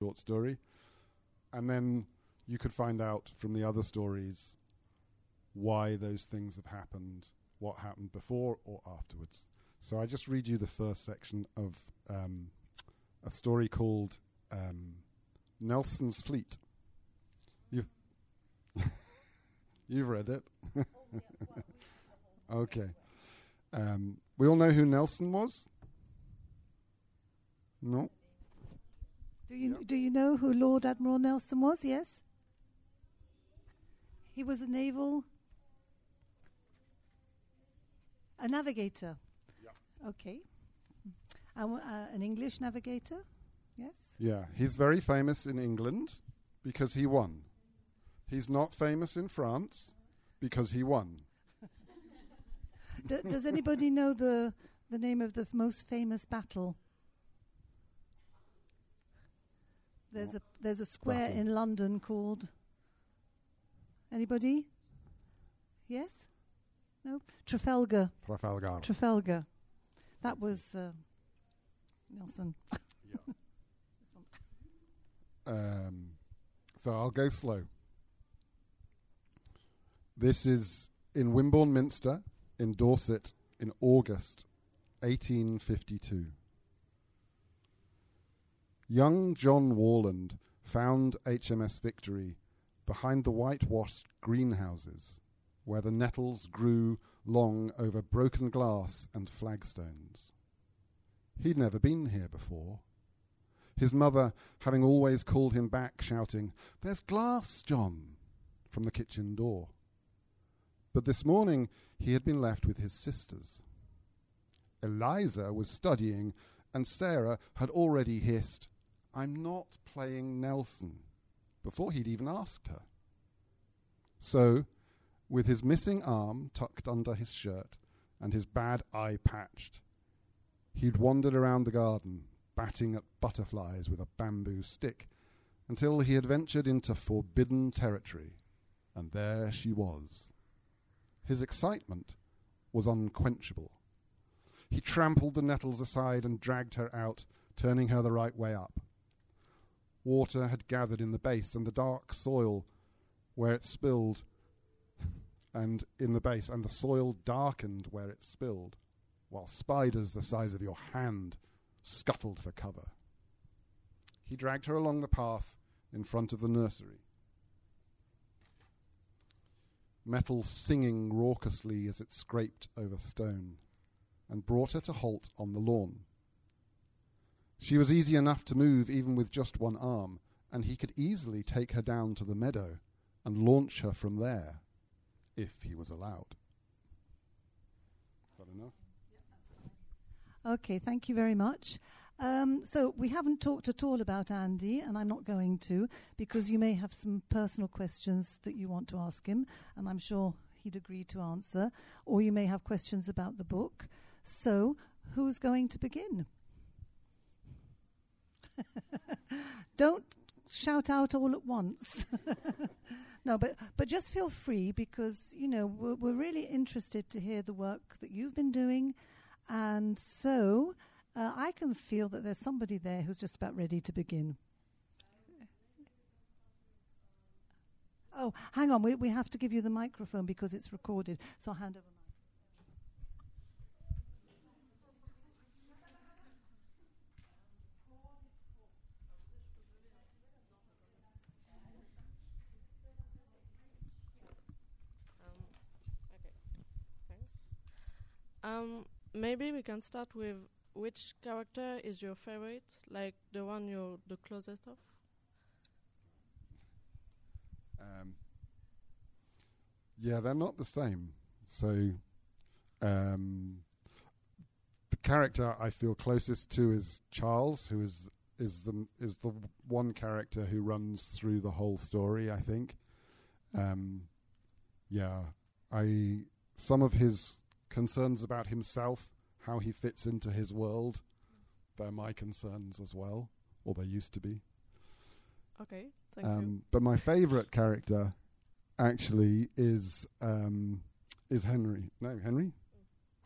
short story. And then you could find out from the other stories why those things have happened, what happened before or afterwards. So I just read you the first section of a story called Nelson's Fleet. You've read it. Okay. We all know who Nelson was? No? Do you know who Lord Admiral Nelson was? Yes? He was a navigator. Yeah. Okay. An English navigator? Yes? Yeah, he's very famous in England because he won. He's not famous in France because he won. Does anybody know the name of the most famous battle? There's a square in London called... Anybody? Yes? No? Trafalgar. That was Nelson. So I'll go slow. This is in Wimborne Minster in Dorset in August 1852. Young John Warland found HMS Victory behind the whitewashed greenhouses where the nettles grew long over broken glass and flagstones. He'd never been here before, his mother having always called him back, shouting, "There's glass, John," from the kitchen door. But this morning he had been left with his sisters. Eliza was studying, and Sarah had already hissed, "I'm not playing Nelson," before he'd even asked her. So, with his missing arm tucked under his shirt and his bad eye patched, he'd wandered around the garden, batting at butterflies with a bamboo stick, until he had ventured into forbidden territory, and there she was. His excitement was unquenchable. He trampled the nettles aside and dragged her out, turning her the right way up. Water had gathered in the base, and the dark soil where it spilled, and in the base, and the soil darkened where it spilled, while spiders the size of your hand scuttled for cover. He dragged her along the path in front of the nursery, metal singing raucously as it scraped over stone, and brought her to halt on the lawn. She was easy enough to move even with just one arm, and he could easily take her down to the meadow and launch her from there, if he was allowed. Is that enough? Okay, thank you very much. So we haven't talked at all about Andy, and I'm not going to, because you may have some personal questions that you want to ask him, and I'm sure he'd agree to answer, or you may have questions about the book. So who's going to begin? Don't shout out all at once. No, but just feel free, because, you know, we're really interested to hear the work that you've been doing. And so I can feel that there's somebody there who's just about ready to begin. Oh, hang on. We have to give you the microphone because it's recorded. So I'll hand over. Maybe we can start with which character is your favorite, like the one you're the closest of? Yeah, they're not the same. So the character I feel closest to is Charles, who is the one character who runs through the whole story, I think. Some of his concerns about himself, how he fits into his world, they're my concerns as well, or they used to be. Okay, thank you. But my favourite character actually is Henry. No, Henry?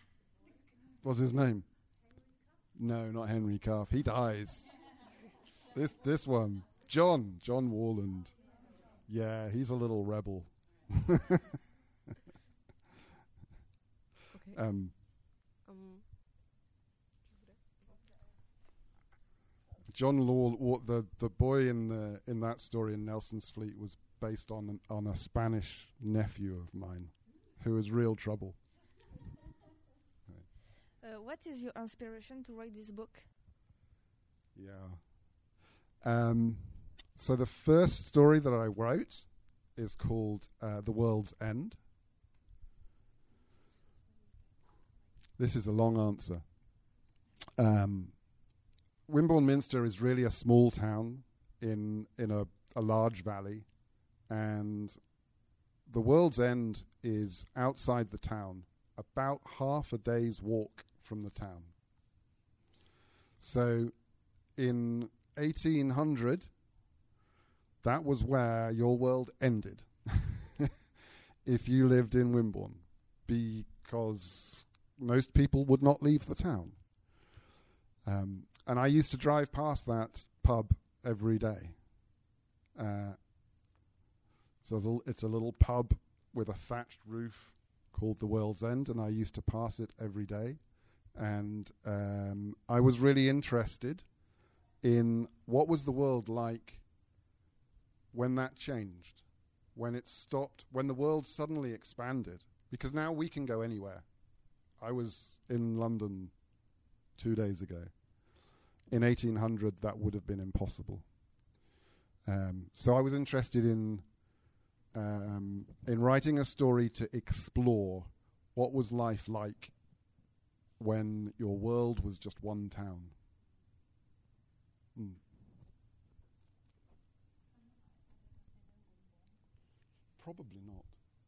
What's his name? No, not Henry Calf. He dies. This one, John Warland. Yeah, he's a little rebel. Okay. John Law, the boy in that story in Nelson's Fleet was based on a Spanish nephew of mine, who was real trouble. What is your inspiration to write this book? Yeah. So the first story that I wrote is called The World's End. This is a long answer. Wimborne Minster is really a small town in a large valley, and The World's End is outside the town, about half a day's walk from the town. So in 1800, that was where your world ended if you lived in Wimborne, because most people would not leave the town. And I used to drive past that pub every day. So it's a little pub with a thatched roof called The World's End, and I used to pass it every day. And I was really interested in what was the world like when that changed, when it stopped, when the world suddenly expanded. Because now we can go anywhere. I was in London 2 days ago. In 1800, that would have been impossible. So I was interested in writing a story to explore what was life like when your world was just one town. Probably not.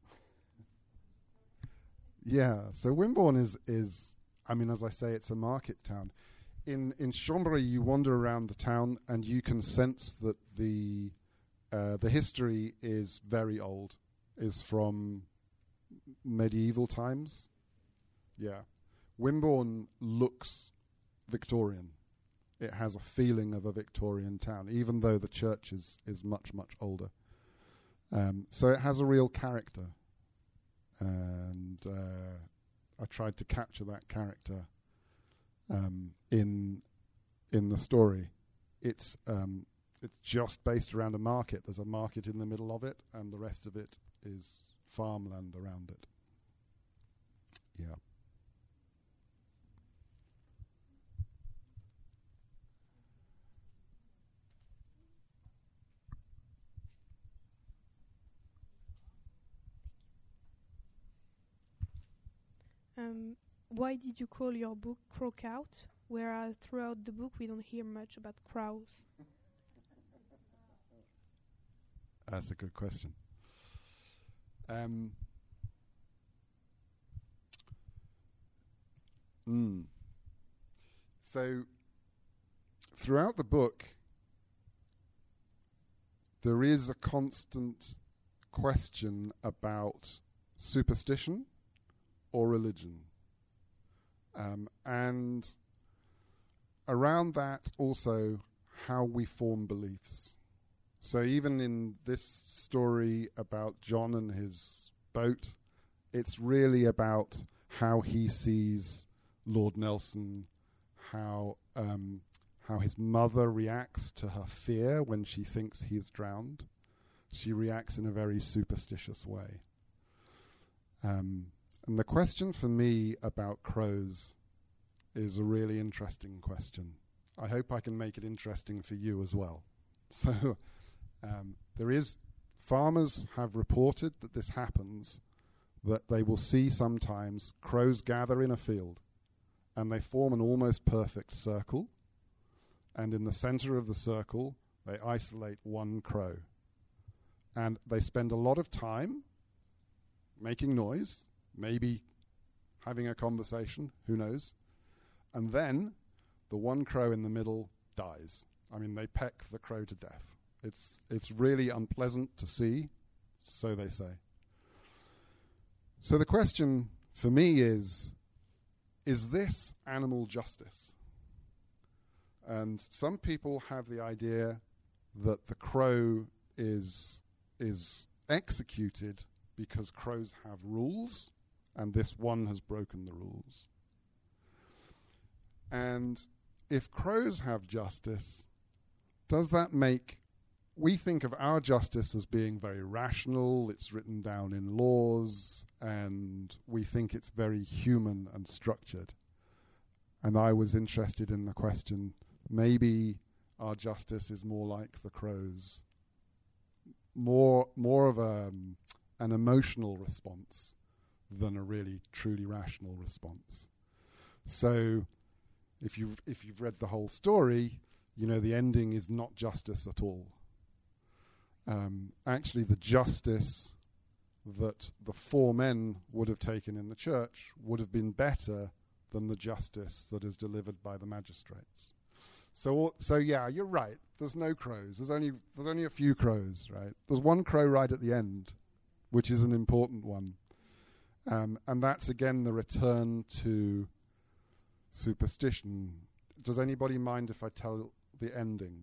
Yeah, so Wimborne is, I mean, as I say, it's a market town. In Chambéry, you wander around the town and you can sense that the history is very old, is from medieval times. Yeah. Wimborne looks Victorian. It has a feeling of a Victorian town, even though the church is much, much older. So it has a real character. And I tried to capture that character in the story. It's just based around a market. There's a market in the middle of it, and the rest of it is farmland around it. Yeah. Why did you call your book Crowcout, whereas throughout the book we don't hear much about crows? That's a good question. So, throughout the book, there is a constant question about superstition or religion. And around that also how we form beliefs. So even in this story about John and his boat, it's really about how he sees Lord Nelson, how his mother reacts to her fear when she thinks he is drowned. She reacts in a very superstitious way. And the question for me about crows is a really interesting question. I hope I can make it interesting for you as well. So farmers have reported that this happens, that they will see sometimes crows gather in a field and they form an almost perfect circle, and in the center of the circle they isolate one crow. And they spend a lot of time making noise, maybe having a conversation, who knows. And then the one crow in the middle dies. I mean, they peck the crow to death. It's really unpleasant to see, so they say. So the question for me is this animal justice? And some people have the idea that the crow is executed because crows have rules, and this one has broken the rules. And if crows have justice, does that make... We think of our justice as being very rational, it's written down in laws, and we think it's very human and structured. And I was interested in the question, maybe our justice is more like the crows, more of an emotional response than a really truly rational response. So if you've read the whole story, you know the ending is not justice at all. Actually, the justice that the 4 men would have taken in the church would have been better than the justice that is delivered by the magistrates. So yeah, you're right. There's no crows. There's only a few crows, right? There's one crow right at the end, which is an important one, and that's again the return to superstition. Does anybody mind if I tell the ending?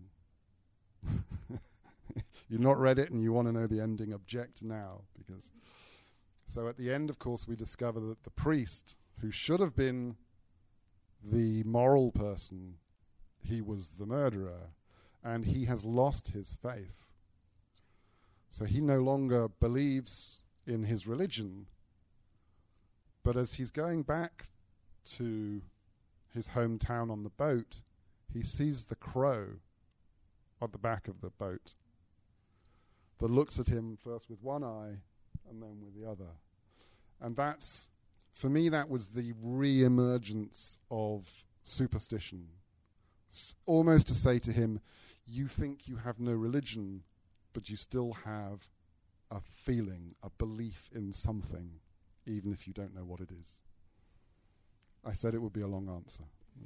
You've not read it and you want to know the ending, object now. So at the end, of course, we discover that the priest, who should have been the moral person, he was the murderer, and he has lost his faith. So he no longer believes in his religion, but as he's going back to his hometown on the boat, he sees the crow at the back of the boat that looks at him first with one eye and then with the other. And that's, for me, that was the re-emergence of superstition. Almost to say to him, you think you have no religion, but you still have a feeling, a belief in something, even if you don't know what it is. I said it would be a long answer.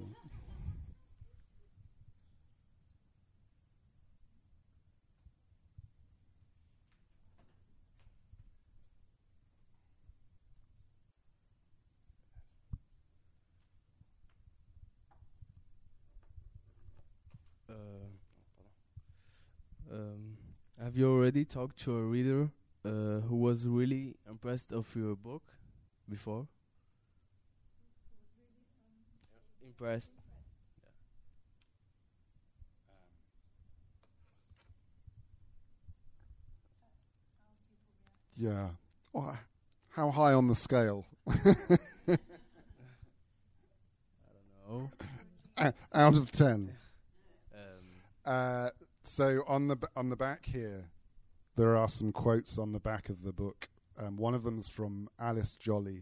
Have you already talked to a reader who was really impressed of your book before? Impressed. Yeah. Oh, how high on the scale? I don't know. Out of 10. So on the back here, there are some quotes on the back of the book. One of them is from Alice Jolly,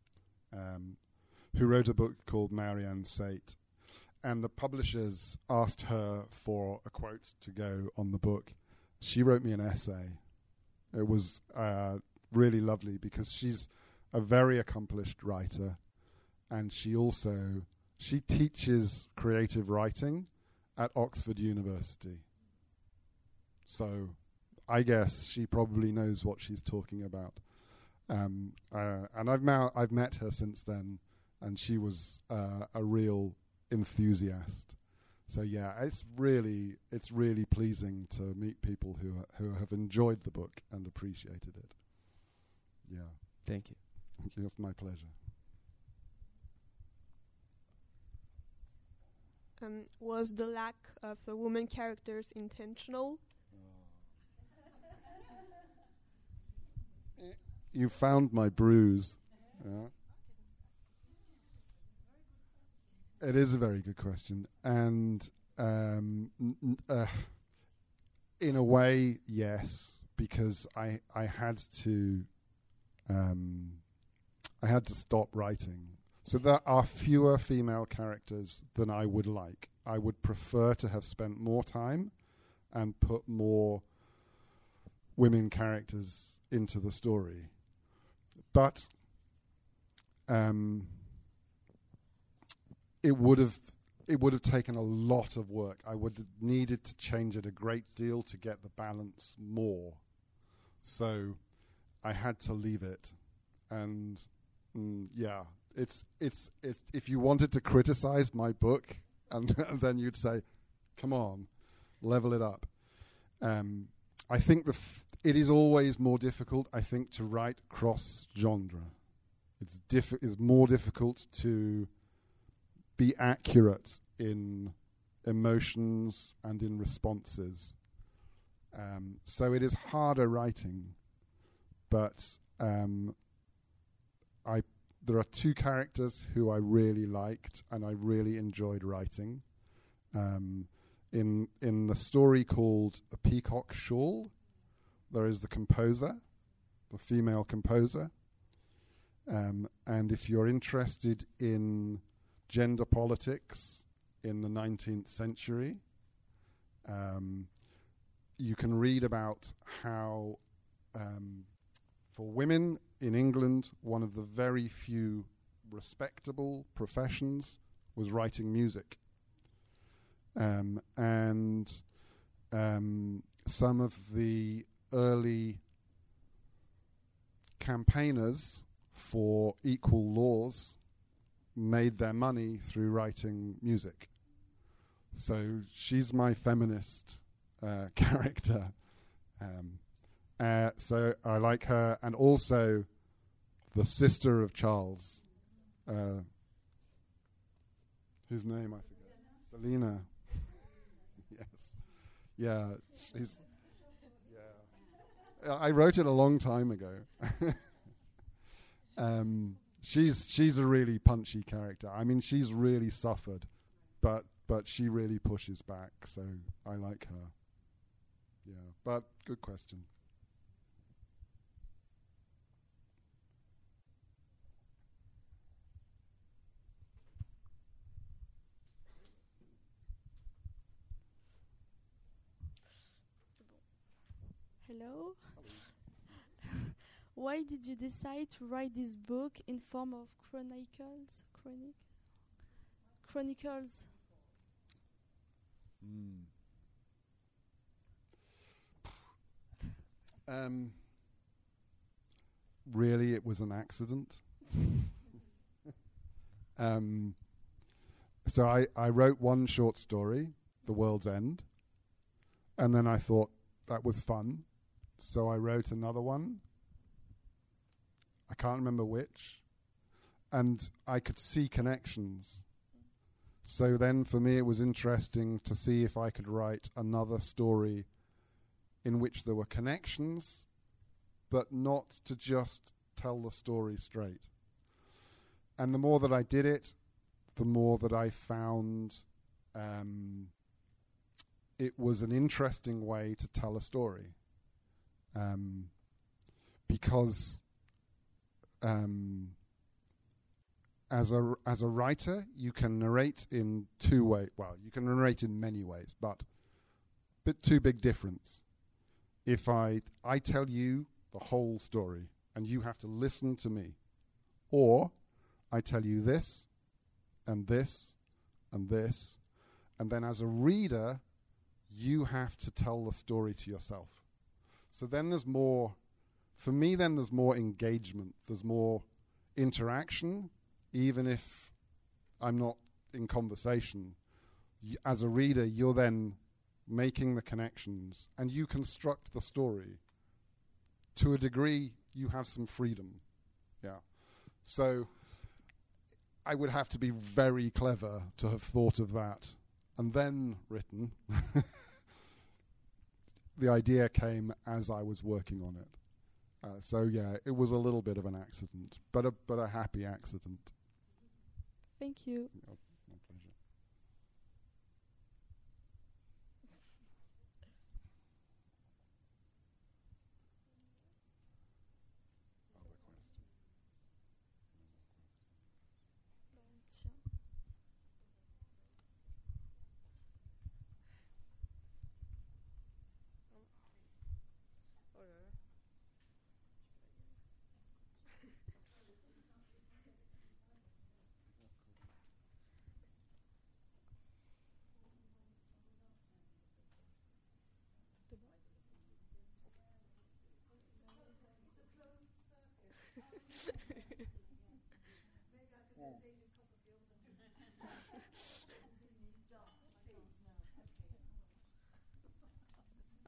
who wrote a book called Marianne Sate. And the publishers asked her for a quote to go on the book. She wrote me an essay. It was really lovely because she's a very accomplished writer, and she teaches creative writing at Oxford University. So I guess she probably knows what she's talking about. And I've met her since then, and she was a real enthusiast. So yeah, it's really pleasing to meet people who have enjoyed the book and appreciated it. Yeah. Thank you. Thank you. It's my pleasure. Was the lack of women characters intentional? You found my bruise. Yeah. It is a very good question. And in a way, yes, because I had to stop writing. So there are fewer female characters than I would like. I would prefer to have spent more time and put more women characters into the story. But it would have taken a lot of work. I would have needed to change it a great deal to get the balance more. So I had to leave it. And yeah, it's if you wanted to criticize my book, and then you'd say, come on, level it up. I think it is always more difficult, I think, to write cross-genre. It's more difficult to be accurate in emotions and in responses. So it is harder writing, but there are two characters who I really liked and I really enjoyed writing. In the story called The Peacock Shawl, there is the composer, the female composer. And if you're interested in gender politics in the 19th century, you can read about how, for women in England, one of the very few respectable professions was writing music. And some of the early campaigners for equal laws made their money through writing music. So she's my feminist character. So I like her, and also the sister of Charles, whose name I forget. Selina. Yes. Yeah. She's. Yeah. I wrote it a long time ago. She's a really punchy character. I mean, she's really suffered, but she really pushes back. So I like her. Yeah. But good question. Hello. Why did you decide to write this book in form of chronicles? Chronicles. Really, it was an accident. So I wrote one short story, The World's End, and then I thought that was fun. So I wrote another one. I can't remember which. And I could see connections. So then for me it was interesting to see if I could write another story in which there were connections, but not to just tell the story straight. And the more that I did it, the more that I found it was an interesting way to tell a story. Because as a writer, you can narrate in two ways. Well, you can narrate in many ways, but two big difference. If I tell you the whole story and you have to listen to me, or I tell you this and this and this, and then as a reader, you have to tell the story to yourself. So then there's more, for me then there's more engagement, there's more interaction, even if I'm not in conversation. As a reader, you're then making the connections and you construct the story. To a degree, you have some freedom. Yeah. So I would have to be very clever to have thought of that and then written. The idea came as I was working on it. So yeah, it was a little bit of an accident, but a happy accident. Thank you. Oh, my pleasure. Other question.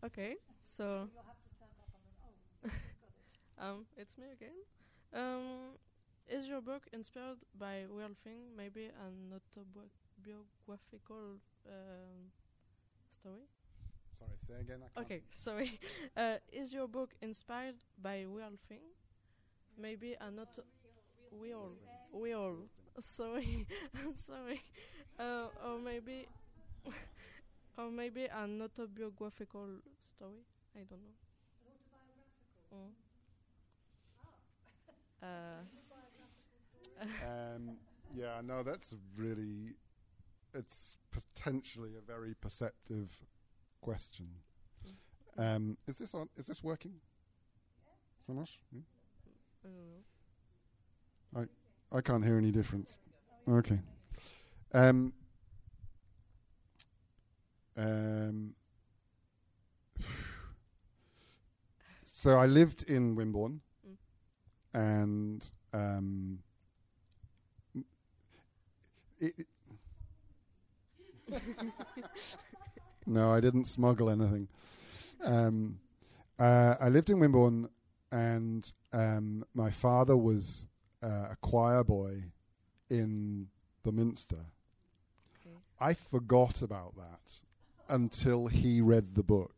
Okay, so it's me again. Is your book inspired by real thing, maybe an autobiographical story? Sorry, say again. I can't. Okay, sorry. Is your book inspired by real thing? Maybe an real. Sorry, I'm sorry. Or maybe, or maybe an autobiographical story. I don't know. Yeah, no, that's really. It's potentially a very perceptive question. Is this on? Is this working? So much? I don't know. I can't hear any difference. Okay. So I lived in Wimborne, and no, I didn't smuggle anything. I lived in Wimborne, and my father was a choir boy in the Minster. Okay. I forgot about that until he read the book.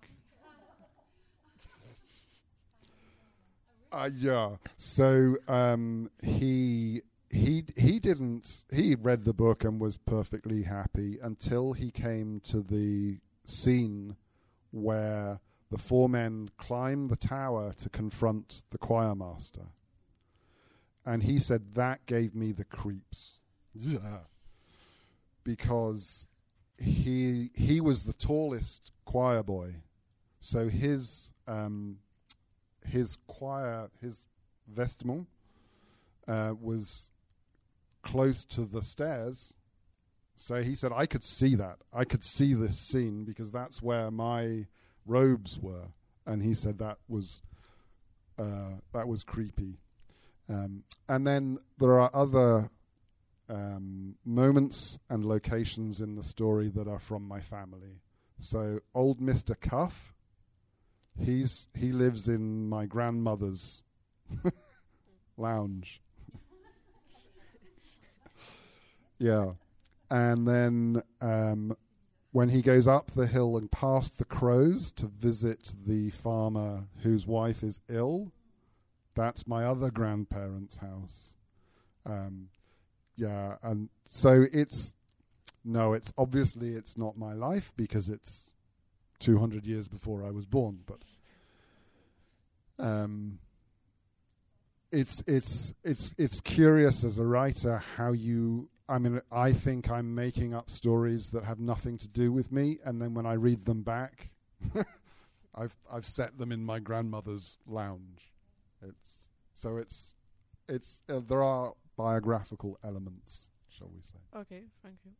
Yeah. So he didn't. He read the book and was perfectly happy until he came to the scene where the four men climb the tower to confront the choir master. And he said, that gave me the creeps. Yeah. Because he was the tallest choir boy. So his vestment was close to the stairs. So he said, I could see that. I could see this scene because that's where my robes were. And he said that was creepy. And then there are other moments and locations in the story that are from my family. So old Mr. Cuff, he lives in my grandmother's lounge. Yeah. And then when he goes up the hill and past the crows to visit the farmer whose wife is ill, that's my other grandparents' house. Yeah, and so it's obviously it's not my life because it's 200 years before I was born, but it's curious as a writer how you. I mean, I think I'm making up stories that have nothing to do with me, and then when I read them back, I've set them in my grandmother's lounge. There are biographical elements, shall we say? Okay, thank you.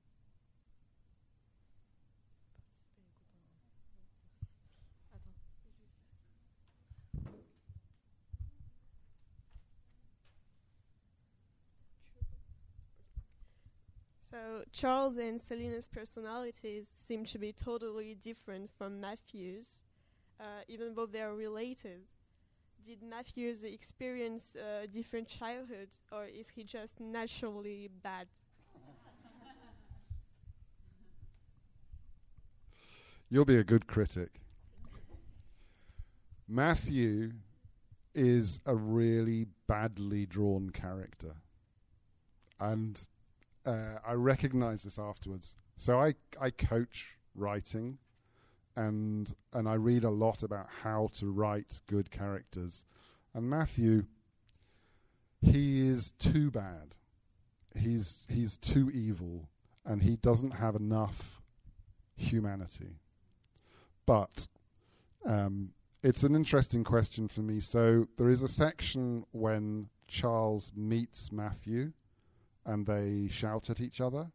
So Charles and Selina's personalities seem to be totally different from Matthew's, even though they are related. Did Matthews experience a different childhood, or is he just naturally bad? You'll be a good critic. Matthew is a really badly drawn character. And I recognize this afterwards. So I coach writing, and I read a lot about how to write good characters. And Matthew, he is too bad. He's too evil, and he doesn't have enough humanity. But it's an interesting question for me. So there is a section when Charles meets Matthew, and they shout at each other.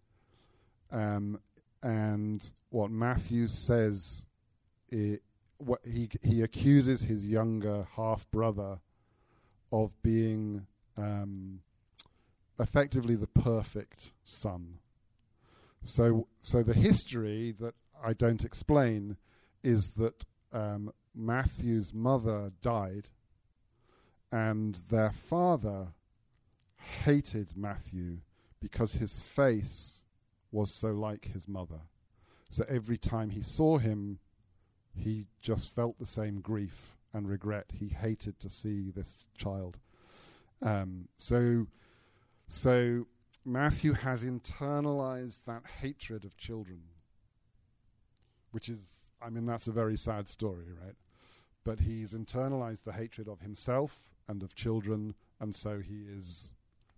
And what Matthew says, he accuses his younger half-brother of being effectively the perfect son. So the history that I don't explain is that Matthew's mother died, and their father hated Matthew because his face was so like his mother. So every time he saw him, he just felt the same grief and regret. He hated to see this child. So Matthew has internalized that hatred of children, which is, I mean, that's a very sad story, right? But he's internalized the hatred of himself and of children, and so he is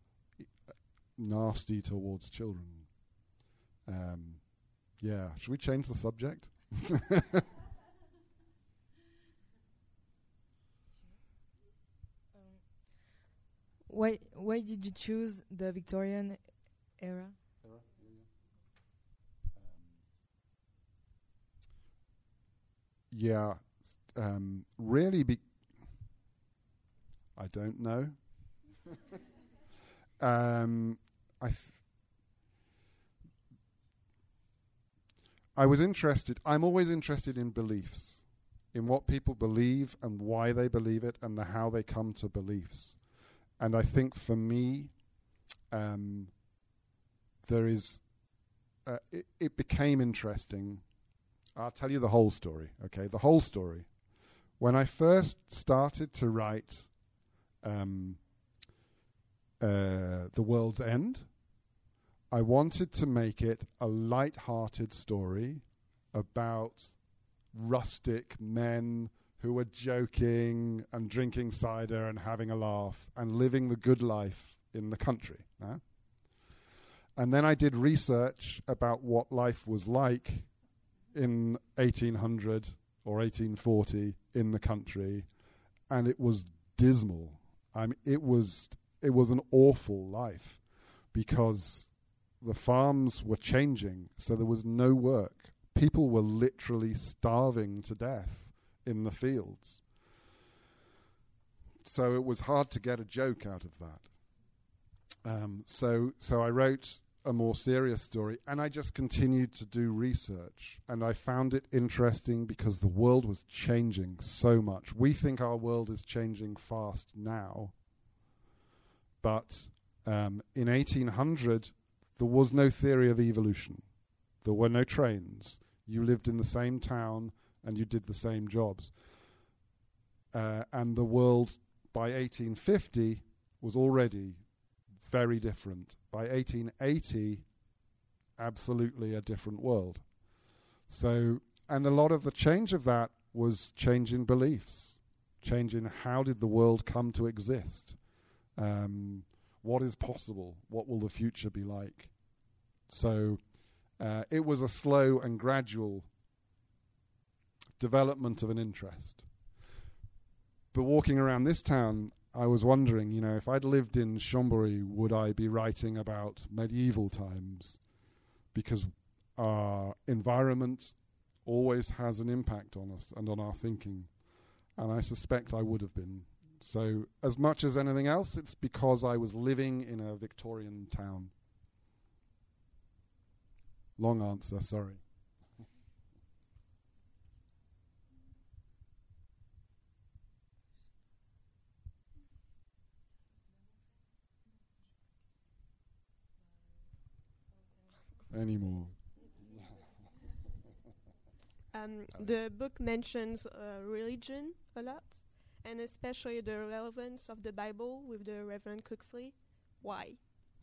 nasty towards children. Yeah, should we change the subject? Why did you choose the Victorian era? Yeah, really, I don't know. I was interested. I'm always interested in beliefs, in what people believe and why they believe it, and how they come to beliefs. And I think for me, there is. It became interesting. I'll tell you the whole story. Okay, the whole story. When I first started to write The World's End, I wanted to make it a light-hearted story about rustic men who were joking and drinking cider and having a laugh and living the good life in the country. And then I did research about what life was like in 1800 or 1840 in the country, and it was dismal. I mean, it was an awful life because the farms were changing, so there was no work. People were literally starving to death in the fields. So it was hard to get a joke out of that. So I wrote a more serious story, and I just continued to do research, and I found it interesting because the world was changing so much. We think our world is changing fast now, but in 1800, there was no theory of evolution. There were no trains. You lived in the same town, and you did the same jobs. And the world, by 1850, was already very different. By 1880, absolutely a different world. So, and a lot of the change of that was change in beliefs, change in how did the world come to exist, what is possible, what will the future be like. So it was a slow and gradual development of an interest. But walking around this town, I was wondering, if I'd lived in Chambéry, would I be writing about medieval times? Because our environment always has an impact on us and on our thinking. And I suspect I would have been. So as much as anything else, it's because I was living in a Victorian town. Long answer, sorry. Anymore. The book mentions religion a lot, and especially the relevance of the Bible with the Reverend Cooksley. Why?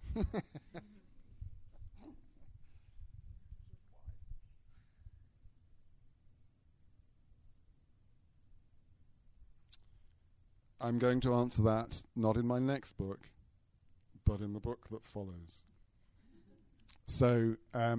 I'm going to answer that not in my next book, but in the book that follows. So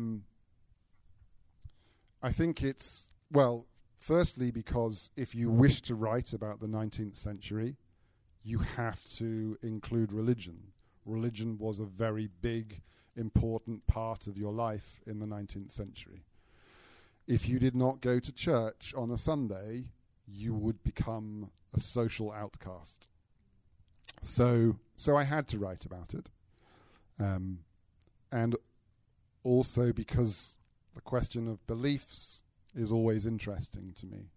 I think it's, well, firstly, because if you wish to write about the 19th century, you have to include religion. Religion was a very big, important part of your life in the 19th century. If you did not go to church on a Sunday, you would become a social outcast. So I had to write about it. And also because the question of beliefs is always interesting to me.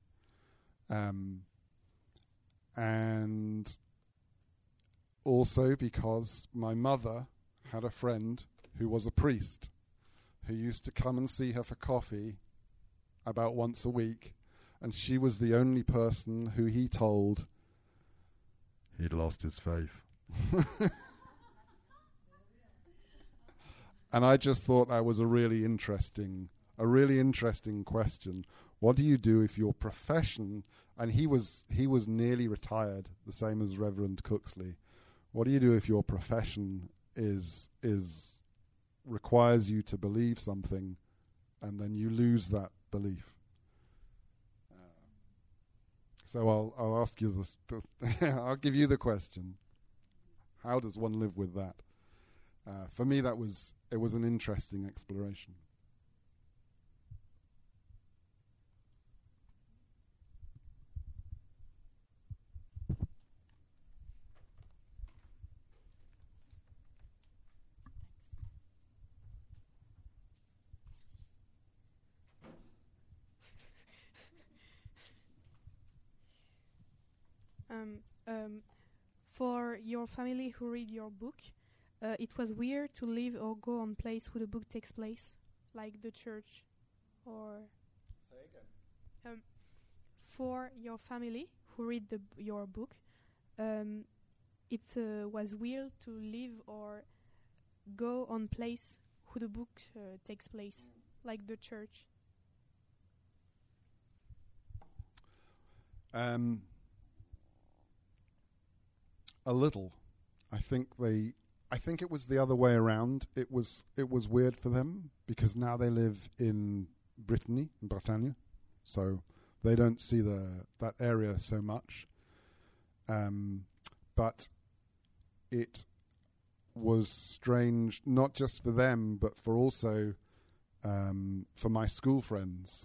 And also because my mother had a friend who was a priest who used to come and see her for coffee about once a week, and she was the only person who he told he'd lost his faith. And I just thought that was a really interesting question. What do you do if your profession, and he was nearly retired, the same as Reverend Cooksley. What do you do if your profession is requires you to believe something, and then you lose that belief? So I'll ask you this. I'll give you the question. How does one live with that? For me, it was an interesting exploration. For your family who read your book, it was weird to live or go on place where the book takes place, like the church, or... Say again. For your family who read your book, it was weird to live or go on place where the book takes place, like the church. A little. I think it was the other way around. It was weird for them because now they live in Brittany, in Bretagne, so they don't see that area so much. But it was strange, not just for them, but for also for my school friends.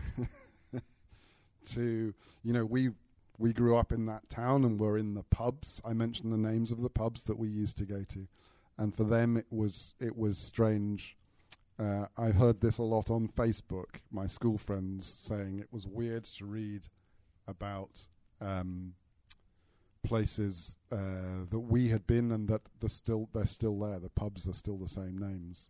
We grew up in that town and were in the pubs. I mentioned the names of the pubs that we used to go to, and for them it was strange. I heard this a lot on Facebook. My school friends saying it was weird to read about places that we had been and that they're still there. The pubs are still the same names,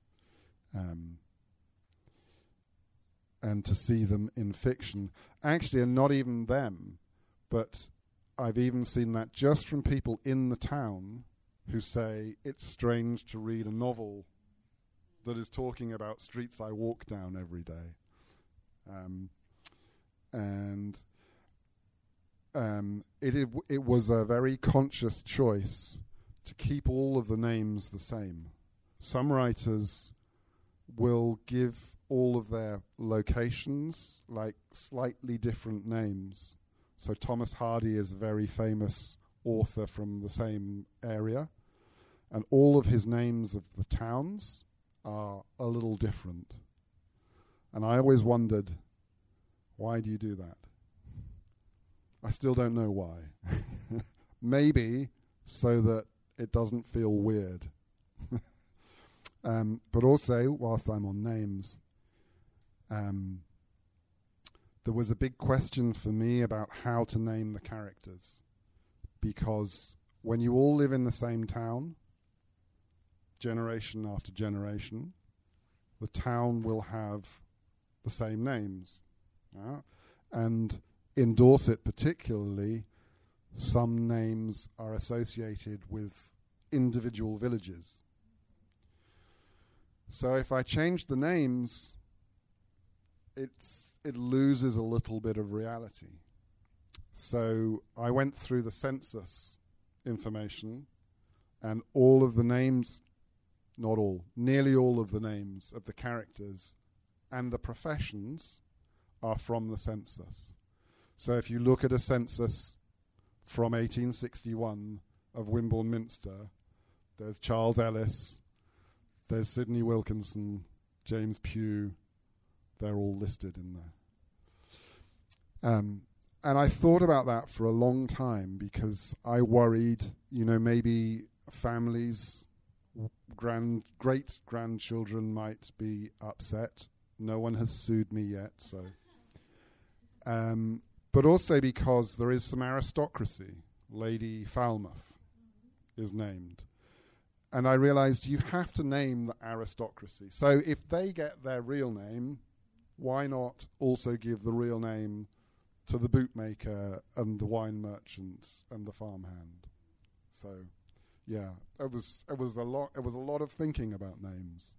and to see them in fiction, actually, and not even them. But I've even seen that just from people in the town who say it's strange to read a novel that is talking about streets I walk down every day. It was a very conscious choice to keep all of the names the same. Some writers will give all of their locations like slightly different names. So Thomas Hardy is a very famous author from the same area, and all of his names of the towns are a little different. And I always wondered, why do you do that? I still don't know why. Maybe so that it doesn't feel weird. But also, whilst I'm on names, there was a big question for me about how to name the characters. Because when you all live in the same town, generation after generation, the town will have the same names. And in Dorset particularly, some names are associated with individual villages. So if I change the names, it loses a little bit of reality. So I went through the census information, and all of the names, not all, nearly all of the names of the characters and the professions are from the census. So if you look at a census from 1861 of Wimborne Minster, there's Charles Ellis, there's Sidney Wilkinson, James Pugh. They're all listed in there. And I thought about that for a long time because I worried, maybe families, great-grandchildren might be upset. No one has sued me yet, so But also because there is some aristocracy. Lady Falmouth is named. And I realized you have to name the aristocracy. So if they get their real name, why not also give the real name to the bootmaker and the wine merchant and the farmhand? So, yeah, it was a lot of thinking about names.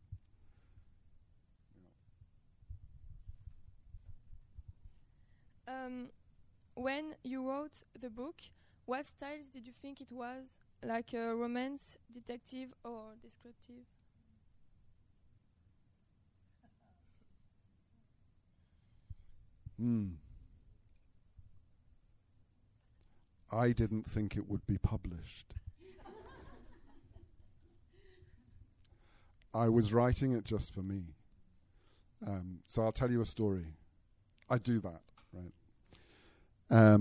When you wrote the book, what styles did you think it was? Like a romance, detective, or descriptive? I didn't think it would be published. I was writing it just for me. So I'll tell you a story. I do that, right?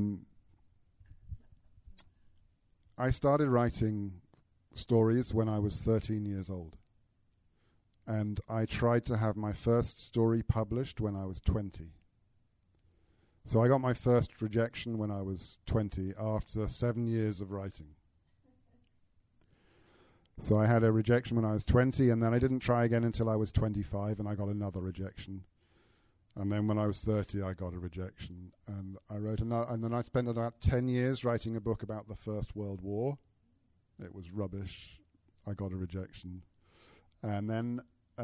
I started writing stories when I was 13 years old. And I tried to have my first story published when I was 20. So I got my first rejection when I was 20 after 7 years of writing. So I had a rejection when I was 20, and then I didn't try again until I was 25, and I got another rejection. And then when I was 30, I got a rejection. And I wrote another, and then I spent about 10 years writing a book about the First World War. It was rubbish. I got a rejection. And then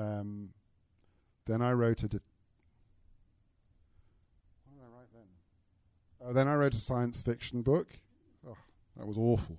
I wrote what did I write then? Then I wrote a science fiction book. Oh, that was awful.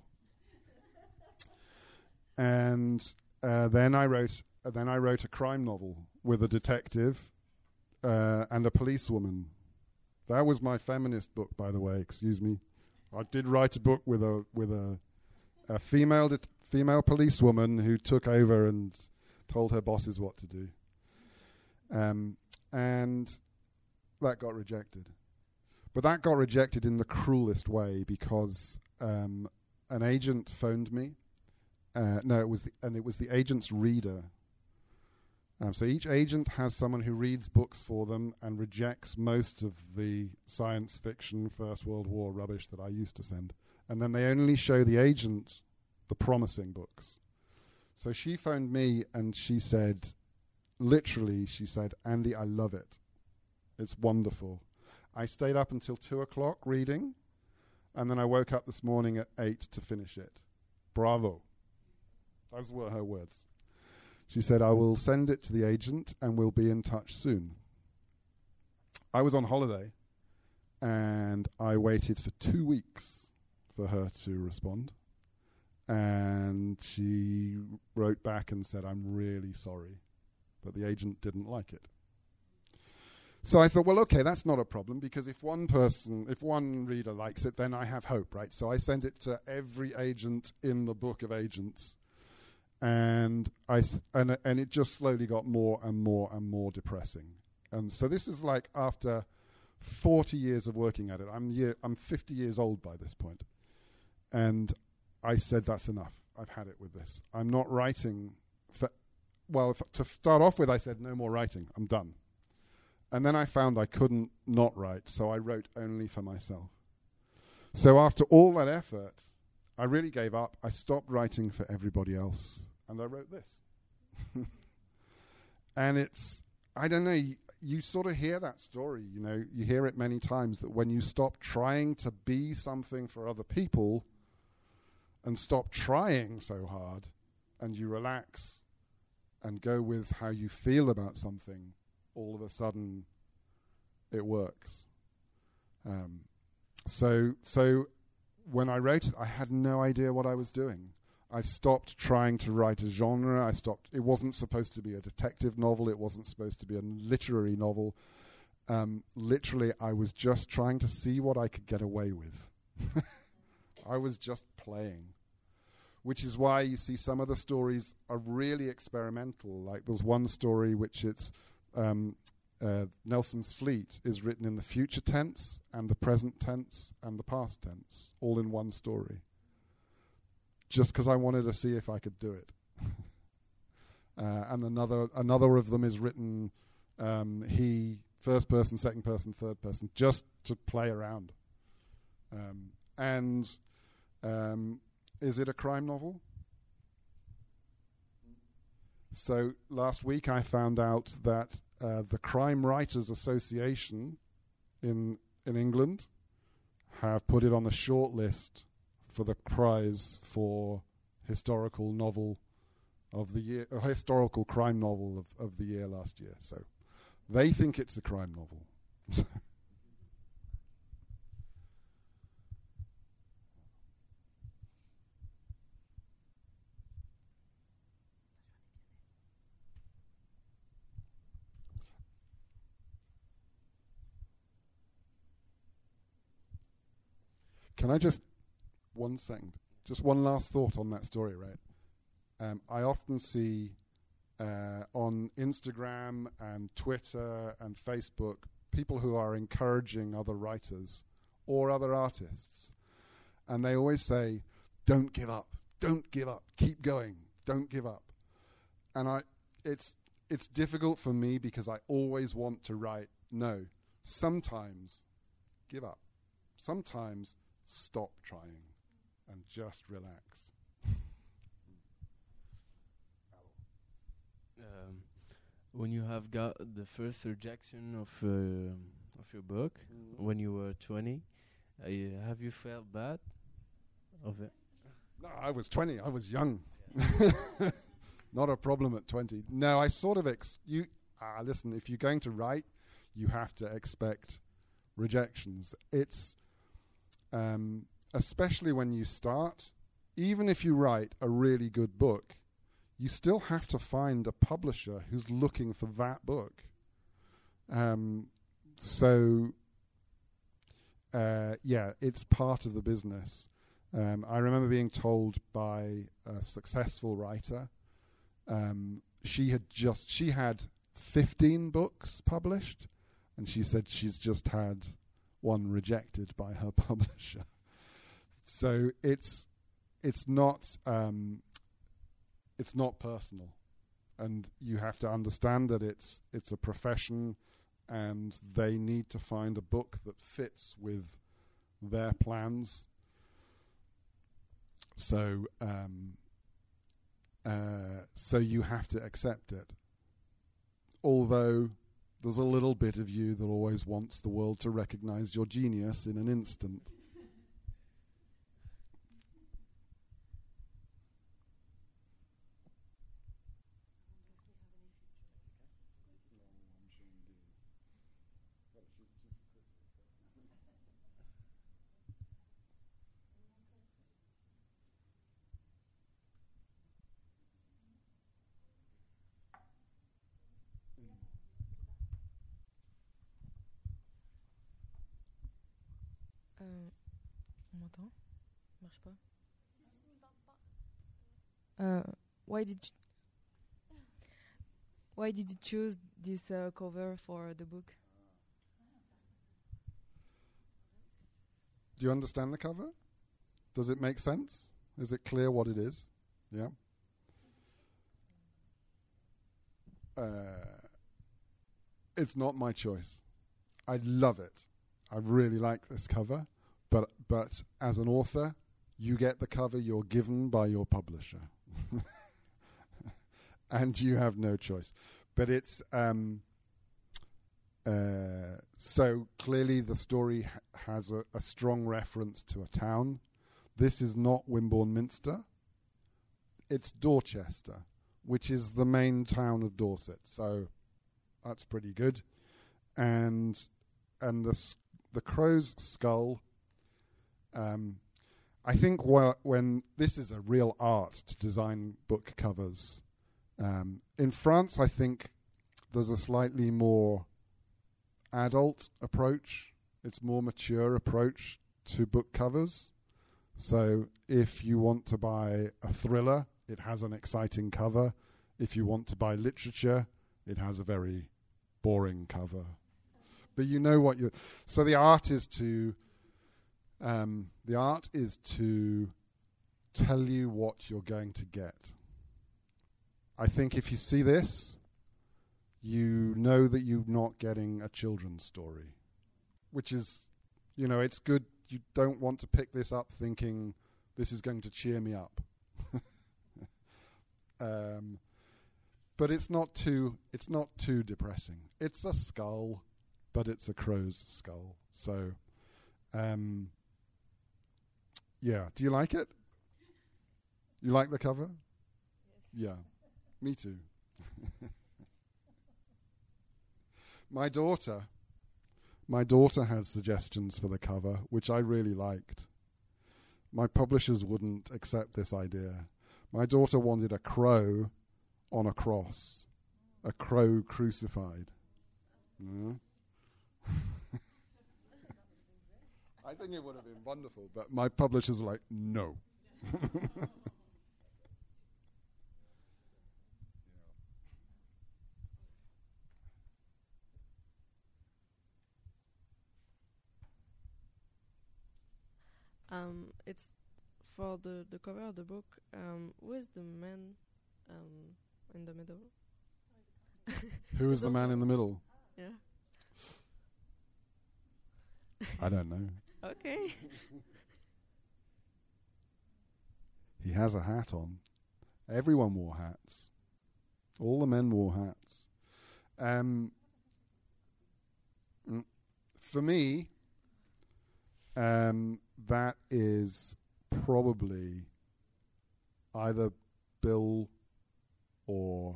And then I wrote a crime novel with a detective and a policewoman. That was my feminist book, by the way. Excuse me. I did write a book with a female policewoman who took over and told her bosses what to do. And that got rejected. But that got rejected in the cruelest way because an agent phoned me. It was the agent's reader. So each agent has someone who reads books for them and rejects most of the science fiction First World War rubbish that I used to send. And then they only show the agent the promising books. So she phoned me and she said, Andy, I love it. It's wonderful. I stayed up until 2 o'clock reading, and then I woke up this morning at 8 to finish it. Bravo. Those were her words. She said, I will send it to the agent and we'll be in touch soon. I was on holiday and I waited for 2 weeks for her to respond. And she wrote back and said, I'm really sorry, but the agent didn't like it. So I thought, well, okay, that's not a problem, because if one reader likes it, then I have hope, right? So I sent it to every agent in the book of agents. And it just slowly got more and more and more depressing. And so this is like after 40 years of working at it. I'm 50 years old by this point. And I said, that's enough. I've had it with this. I'm not writing to start off with, I said, no more writing. I'm done. And then I found I couldn't not write, so I wrote only for myself. So after all that effort, I really gave up. I stopped writing for everybody else. And I wrote this. And it's, I don't know, you sort of hear that story, you hear it many times, that when you stop trying to be something for other people and stop trying so hard and you relax and go with how you feel about something, all of a sudden it works. So when I wrote it, I had no idea what I was doing. I stopped trying to write a genre. It wasn't supposed to be a detective novel. It wasn't supposed to be a literary novel. Literally, I was just trying to see what I could get away with. I was just playing. Which is why you see some of the stories are really experimental. Like there's one story which it's Nelson's Fleet is written in the future tense and the present tense and the past tense, all in one story. Just because I wanted to see if I could do it. And another of them is written, he first person, second person, third person, just to play around. Is it a crime novel? So last week I found out that the Crime Writers Association in England have put it on the short list for the prize for historical novel of the year, a historical crime novel of the year last year. So they think it's a crime novel. Can I just, 1 second, just one last thought on that story, right? I often see on Instagram and Twitter and Facebook people who are encouraging other writers or other artists. And they always say, don't give up, keep going, don't give up. And it's difficult for me because I always want to write, no, sometimes give up. Sometimes stop trying and just relax. When you have got the first rejection of your book, when you were 20, have you felt bad of it? No, I was 20. I was young. Not a problem at 20. No, I sort of listen, if you're going to write, you have to expect rejections. It's especially when you start, even if you write a really good book, you still have to find a publisher who's looking for that book. It's part of the business. I remember being told by a successful writer, she had 15 books published, and she said she's just had one rejected by her publisher. So it's not personal, and you have to understand that it's a profession, and they need to find a book that fits with their plans. So you have to accept it. Although there's a little bit of you that always wants the world to recognize your genius in an instant. On m'entend? Marche pas. Why did you choose this cover for the book? Do you understand the cover? Does it make sense? Is it clear what it is? Yeah. It's not my choice. I love it. I really like this cover, but as an author, you get the cover you're given by your publisher, and you have no choice. But it's so clearly the story has a strong reference to a town. This is not Wimborne Minster. It's Dorchester, which is the main town of Dorset. So that's pretty good, and the crow's skull. I think when this is a real art to design book covers. In France, I think there's a slightly more adult approach. It's more mature approach to book covers. So if you want to buy a thriller, it has an exciting cover. If you want to buy literature, it has a very boring cover. But you know what you're... So the art is to tell you what you're going to get. I think if you see this, you know that you're not getting a children's story, which is, it's good. You don't want to pick this up thinking this is going to cheer me up. But it's not too depressing. It's a skull, but it's a crow's skull. So, yeah. Do you like it? You like the cover? Yes. Yeah, me too. My daughter has suggestions for the cover, which I really liked. My publishers wouldn't accept this idea. My daughter wanted a crow on a cross, a crow crucified. Yeah. I think it would have been wonderful, but my publishers were like, no. It's for the cover of the book. Who is the man in the middle? Who is the man in the middle? Yeah. I don't know. Okay. He has a hat on. Everyone wore hats. All the men wore hats. For me, that is probably either Bill or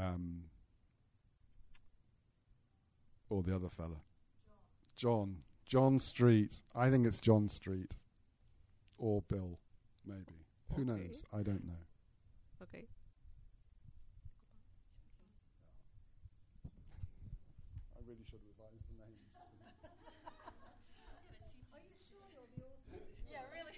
the other fella. John Street. I think it's John Street. Or Bill, maybe. Who knows? I don't know. Okay. I really should revise the names. Are you sure you're the author? Yeah, really.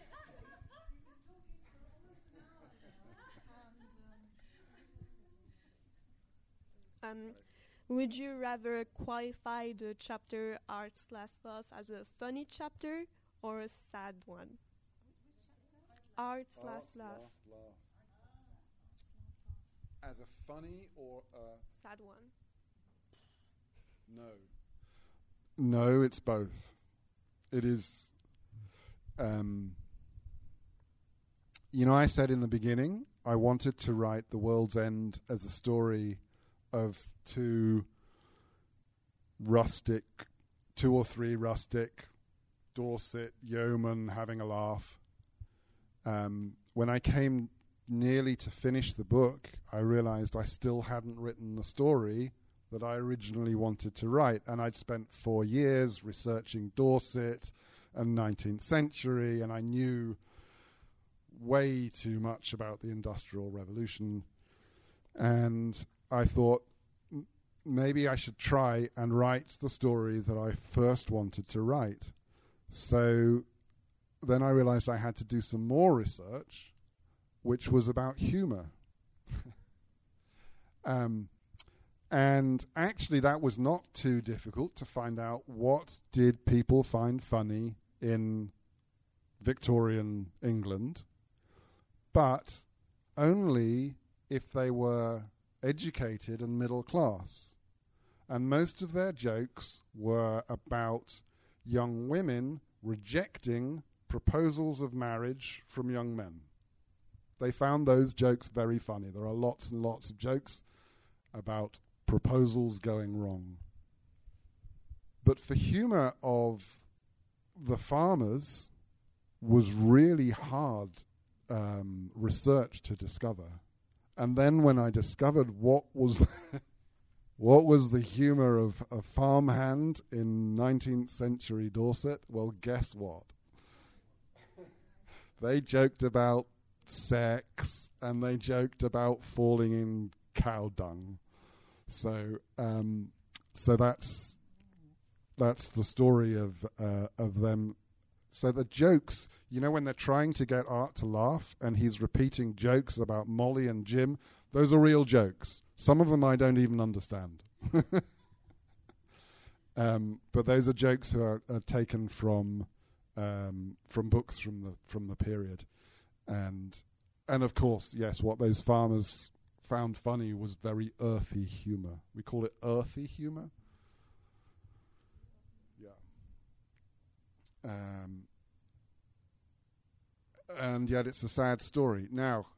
Would you rather qualify the chapter Art/Love as a funny chapter or a sad one? Art/Love. As a funny or a sad one? No, it's both. It is. I said in the beginning, I wanted to write The World's End as a story of two or three rustic Dorset yeomen having a laugh. When I came nearly to finish the book, I realized I still hadn't written the story that I originally wanted to write. And I'd spent 4 years researching Dorset and 19th century, and I knew way too much about the Industrial Revolution. And I thought maybe I should try and write the story that I first wanted to write. So then I realized I had to do some more research, which was about humor. And actually that was not too difficult to find out what did people find funny in Victorian England, but only if they were educated and middle class. And most of their jokes were about young women rejecting proposals of marriage from young men. They found those jokes very funny. There are lots and lots of jokes about proposals going wrong. But for humor of the farmers was really hard research to discover. And then when I discovered what was the humor of a farmhand in 19th century Dorset, well, guess what? They joked about sex and they joked about falling in cow dung. So that's the story of them. So the jokes, when they're trying to get Art to laugh and he's repeating jokes about Molly and Jim, those are real jokes. Some of them I don't even understand. But those are jokes who are taken from books from the period. And of course, yes, what those farmers found funny was very earthy humour. We call it earthy humour. Yeah. And yet it's a sad story. Now,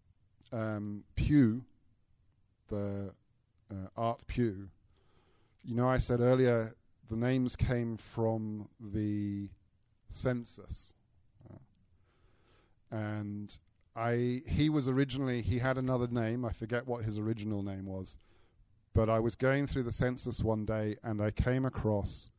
Pew, the Art Pew, you know, I said earlier the names came from the census. And he had another name. I forget what his original name was. But I was going through the census one day and I came across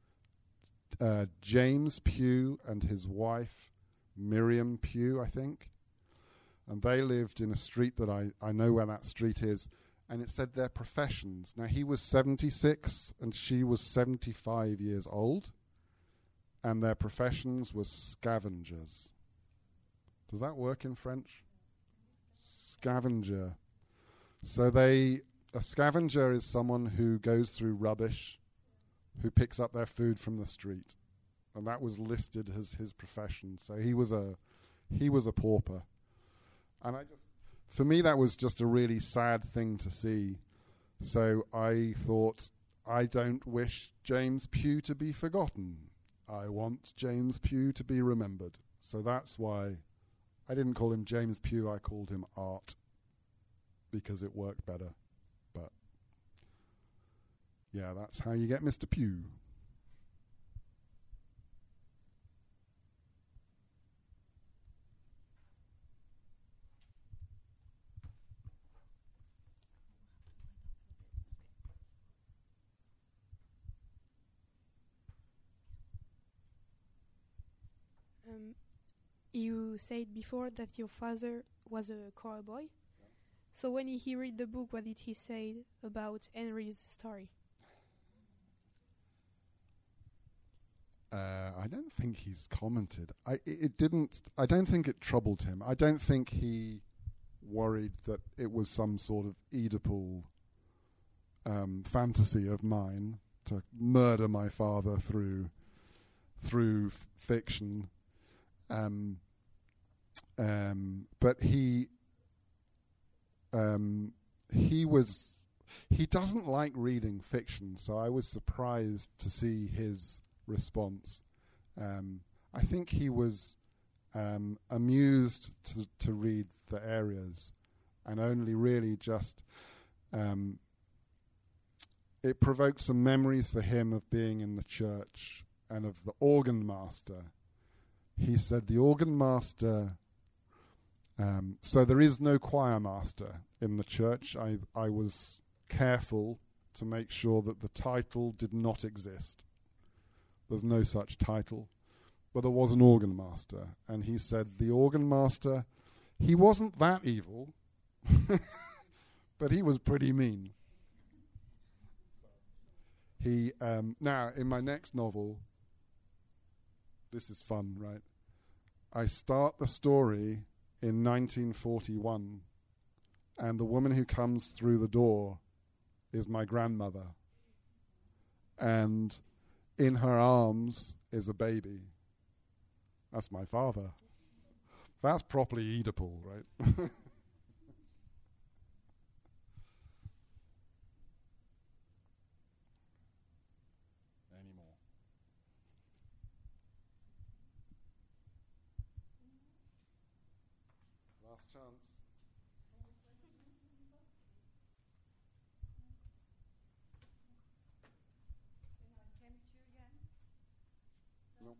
James Pew and his wife, Miriam Pew, I think. And they lived in a street that I know where that street is. And it said their professions. Now, he was 76 and she was 75 years old. And their professions were scavengers. Does that work in French? Scavenger. So a scavenger is someone who goes through rubbish, who picks up their food from the street. And that was listed as his profession. So he was a pauper. And for me, that was just a really sad thing to see. So I thought, I don't wish James Pew to be forgotten. I want James Pew to be remembered. So that's why I didn't call him James Pew, I called him Art, because it worked better. But yeah, that's how you get Mr. Pew. You said before that your father was a choir boy. Yeah. So when he read the book, what did he say about Henry's story? I don't think he's commented. I don't think it troubled him. I don't think he worried that it was some sort of Oedipal fantasy of mine to murder my father through fiction. But he doesn't like reading fiction, so I was surprised to see his response. I think he was amused to read the areas, and only really just it provoked some memories for him of being in the church and of the organ master. He said the organ master, so there is no choir master in the church. I was careful to make sure that the title did not exist. There's no such title. But there was an organ master. And he said the organ master, he wasn't that evil, but he was pretty mean. Now, in my next novel, this is fun, right? I start the story in 1941, and the woman who comes through the door is my grandmother. And in her arms is a baby. That's my father. That's properly Oedipal, right? Chance. No.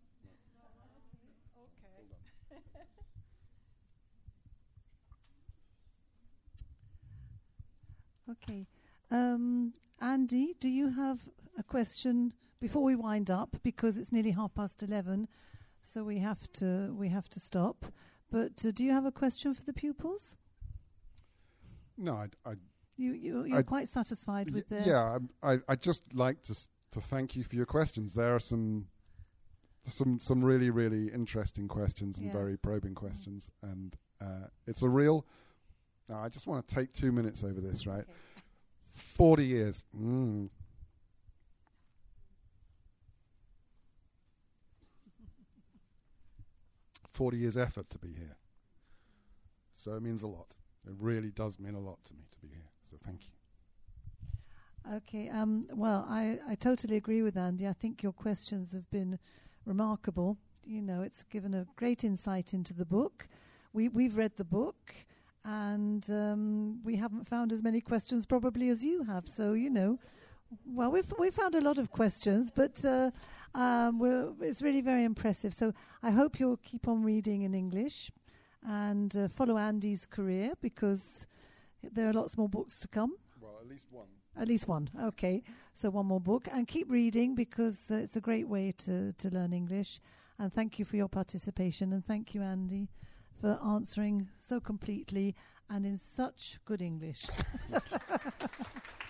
Okay. Andy, do you have a question before we wind up, because it's nearly 11:30, so we have to stop. But do you have a question for the pupils? No, you're quite satisfied with the... Yeah, I'd just like to thank you for your questions. There are some really, really interesting questions and very probing questions. And it's a real... I just want to take 2 minutes over this, right? Okay. 40 years. 40 years effort to be here. So it means a lot. It really does mean a lot to me to be here. So thank you. Okay. Well, I totally agree with Andy. I think your questions have been remarkable. You know, it's given a great insight into the book. We've read the book, and we haven't found as many questions probably as you have. So, you know, well, we've found a lot of questions, but it's really very impressive. So I hope you'll keep on reading in English and follow Andy's career, because there are lots more books to come. Well, at least one. At least one. Okay. So one more book. And keep reading, because it's a great way to learn English. And thank you for your participation. And thank you, Andy, for answering so completely and in such good English.